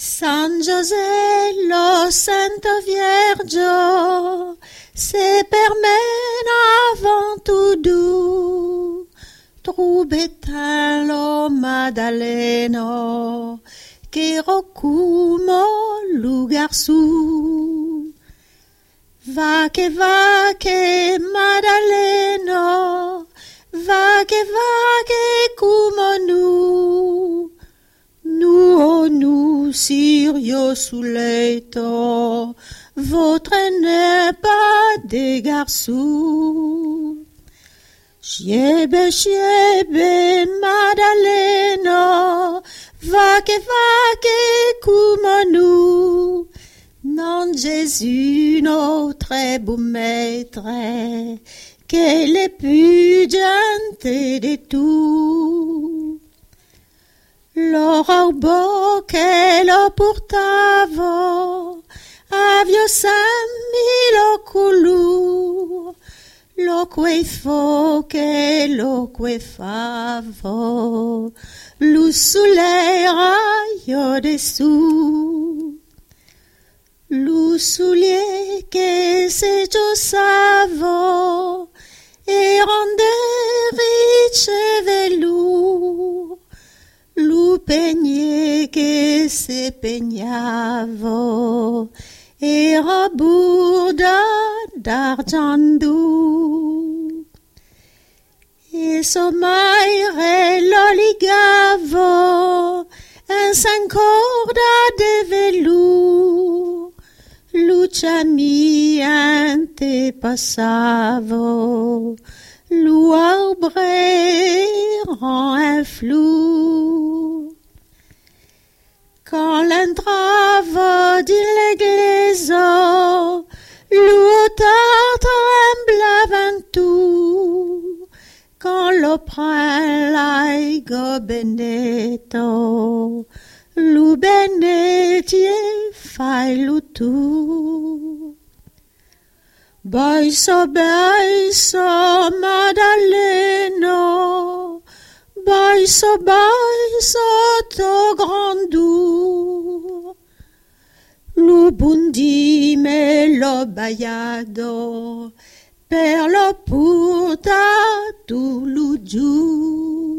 San José, lo Santo Vierge, se per me avant tout doux, trubetan Maddalena, che rocumo lugar su. Va che Maddalena, va che como nous. Nous, Sirio Suleto, votre n'est pas des garçons. Chiebe, Maddalena, va que comme nous. Non, Jésus, notre beau maître, qu'elle est plus gentil de tout. L'orbo che lo portava, avio sammi lo colù, lo quefo che lo quefavo, lu sulle raio dessù. Lu sulle che se giosavo, eran de riche velours. Lu pegne che se pegnavo, era burda d'argento. E somaire lo ligavo, en sancorda de velours. Lucia mia ante passavo, lu arbre rend un flou. Quand l'entrava di l'église, l'autre tremblavan tout. Quand lo pran laigo benedetto, lu benetie fai lu tu. Baisa, Maddalena, baisa, to grandou. Lu bundi me lo baiado, per lo puta tu lu giù.